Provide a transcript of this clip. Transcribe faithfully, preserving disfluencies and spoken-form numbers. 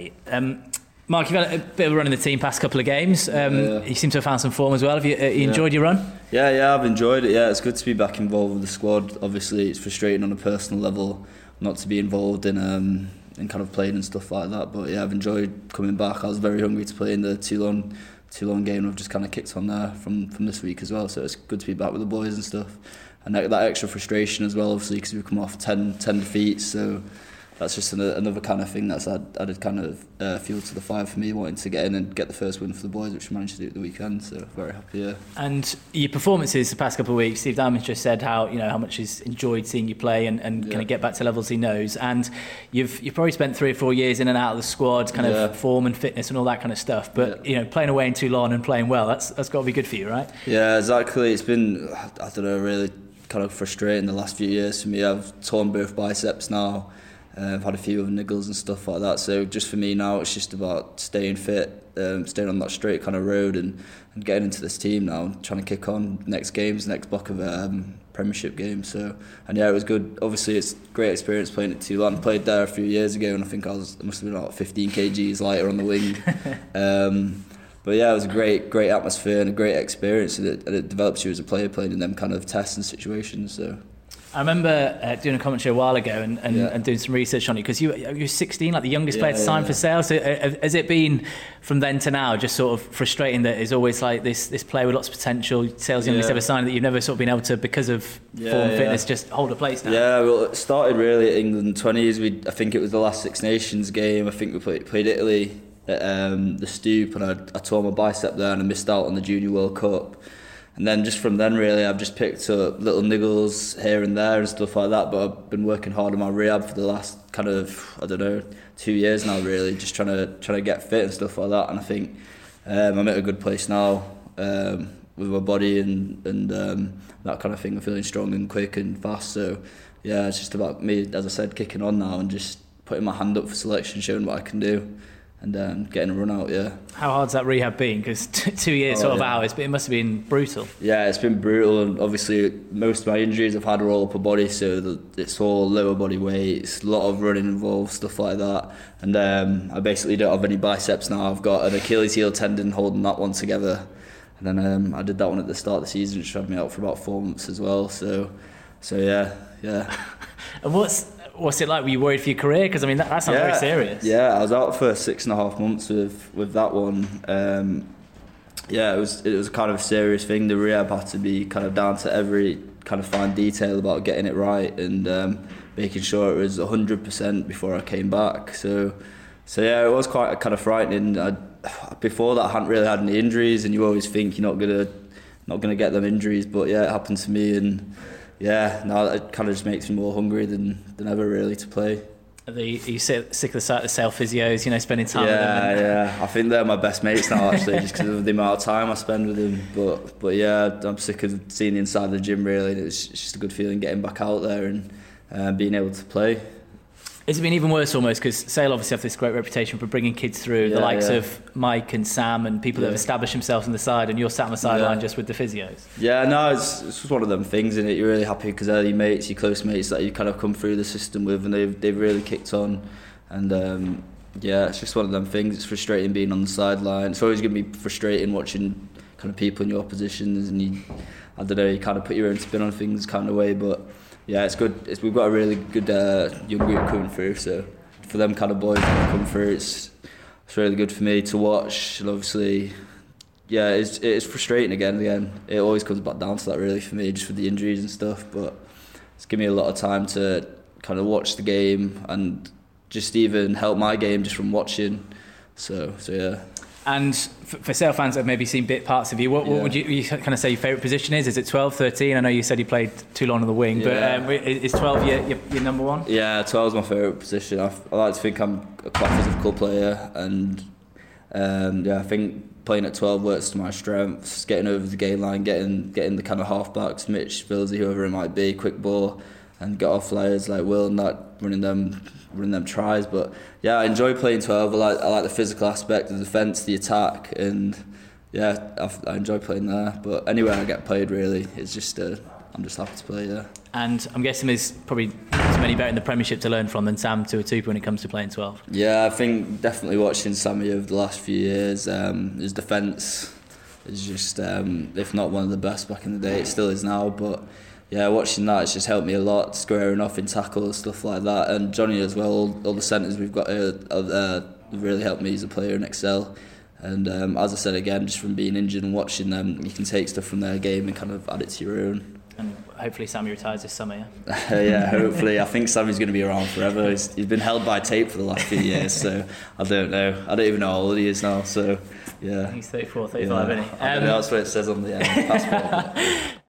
Um, Mark, you've had a bit of a run in the team past couple of games. Um, yeah. You seem to have found some form as well. Have you, uh, you yeah. enjoyed your run? Yeah, yeah, I've enjoyed it. Yeah, it's good to be back involved with the squad. Obviously, it's frustrating on a personal level not to be involved in um, in kind of playing and stuff like that. But yeah, I've enjoyed coming back. I was very hungry to play in the Toulon Toulon game. I've just kind of kicked on there from, from this week as well. So it's good to be back with the boys and stuff. And that, that extra frustration as well, obviously, because we've come off ten, ten defeats. So that's just an, another kind of thing that's added, added kind of uh, fuel to the fire for me, wanting to get in and get the first win for the boys, which we managed to do at the weekend. So very happy. Yeah. And your performances the past couple of weeks, Steve Diamond just said how you know how much he's enjoyed seeing you play and, and yeah. kind of get back to levels he knows. And you've you've probably spent three or four years in and out of the squad, kind yeah. of form and fitness and all that kind of stuff. But yeah. you know, playing away in Toulon and playing well, that's that's got to be good for you, right? Yeah, exactly. It's been I don't know really kind of frustrating the last few years for me. I've torn both biceps now. Uh, I've had a few other niggles and stuff like that. So just for me now, it's just about staying fit, um, staying on that straight kind of road, and, and getting into this team now, trying to kick on next games, next block of um, Premiership games. So and yeah, it was good. Obviously, it's a great experience playing at Toulon. I played there a few years ago, and I think I was I must have been about fifteen kilograms lighter on the wing. um, But yeah, it was a great, great atmosphere and a great experience, and it, and it develops you as a player playing in them kind of tests and situations. So. I remember uh, doing a commentary a while ago and, and, yeah. and doing some research on you, because you you were sixteen, like the youngest yeah, player to sign yeah. for Sale. So uh, has it been from then to now just sort of frustrating that it's always like this this player with lots of potential, Sale's youngest yeah. ever signed, that you've never sort of been able to, because of yeah, form yeah. fitness, just hold a place now? Yeah, well, it started really at England twenties. We I think it was the last Six Nations game. I think we played, played Italy at um, the Stoop, and I, I tore my bicep there and I missed out on the Junior World Cup. And then just from then, really, I've just picked up little niggles here and there and stuff like that. But I've been working hard on my rehab for the last kind of, I don't know, two years now, really, just trying to trying to get fit and stuff like that. And I think um, I'm at a good place now um, with my body and and um, that kind of thing. I'm feeling strong and quick and fast. So yeah, it's just about me, as I said, kicking on now and just putting my hand up for selection, showing what I can do. And um, getting a run out, yeah. How hard's that rehab been? Because t- two years oh, sort of yeah. hours, but it must have been brutal. Yeah, it's been brutal, and obviously most of my injuries I've had are all upper body, so the, it's all lower body weight. It's a lot of running involved, stuff like that. And um, I basically don't have any biceps now. I've got an Achilles heel tendon holding that one together. And then um, I did that one at the start of the season, which had me out for about four months as well. So, so yeah, yeah. And what's What's it like? Were you worried for your career? Because I mean, that, that sounds yeah, very serious. Yeah, I was out for six and a half months with with that one. Um, yeah, it was it was kind of a serious thing. The rehab had to be kind of down to every kind of fine detail about getting it right and um, making sure it was one hundred percent before I came back. So, so yeah, it was quite kind of frightening. I, before that, I hadn't really had any injuries, and you always think you're not gonna not gonna get them injuries, but yeah, it happened to me. And yeah, now it kind of just makes me more hungry than, than ever really to play. Are, the, are you sick, sick of the sight of the Sale physios, you know, spending time yeah, with them? Yeah, I think they're my best mates now actually, just because of the amount of time I spend with them. But but yeah, I'm sick of seeing the inside of the gym really. It's, it's just a good feeling getting back out there and uh, being able to play. It's been even worse almost, because Sale obviously have this great reputation for bringing kids through, yeah, the likes yeah. of Mike and Sam and people yeah. that have established themselves on the side, and you're sat on the sideline yeah. just with the physios. Yeah, no, it's, it's just one of them things, isn't it? You're really happy because they're your mates, your close mates that you kind of come through the system with, and they've, they've really kicked on. And um, yeah, it's just one of them things. It's frustrating being on the sideline. It's always going to be frustrating watching kind of people in your oppositions, and you, I don't know, you kind of put your own spin on things kind of way. But yeah, it's good. It's, we've got a really good uh, young group coming through, so for them kind of boys that come through, it's it's really good for me to watch. And obviously, yeah, it's it's frustrating again and again. It always comes back down to that really for me, just with the injuries and stuff. But it's given me a lot of time to kind of watch the game and just even help my game just from watching. So so yeah. And for, for Sale fans that have maybe seen bit parts of you, what, what yeah. would you, you kind of say your favourite position is? Is it twelve, thirteen? I know you said you played Toulon on the wing, yeah. but um, is twelve your, your, your number one? Yeah, twelve is my favourite position. I, I like to think I'm a quite physical player, and um, yeah, I think playing at twelve works to my strengths. Getting over the game line, getting getting the kind of half-backs, Mitch, Vilsey, whoever it might be, quick ball, and get off players like Will and that, running them running them tries. But yeah, I enjoy playing twelve. I like I like the physical aspect, the defence, the attack, and yeah, I've, I enjoy playing there. But anywhere I get played, really, it's just uh, I'm just happy to play. Yeah. And I'm guessing there's probably, to many better in the Premiership to learn from than Sam Tuatupou when it comes to playing twelve. Yeah, I think definitely watching Sammy over the last few years, um, his defence is just, um, if not one of the best back in the day, it still is now. But yeah, watching that, it's just helped me a lot, squaring off in tackles, stuff like that. And Johnny as well, all, all the centres we've got here uh, really helped me as a player and excel. And um, as I said again, just from being injured and watching them, you can take stuff from their game and kind of add it to your own. And hopefully Sammy retires this summer, yeah? Yeah, hopefully. I think Sammy's going to be around forever. He's, he's been held by tape for the last few years, so I don't know. I don't even know how old he is now, so yeah. He's thirty-four, thirty-five, yeah. isn't he? Um, I don't know, that's what it says on the um, passport.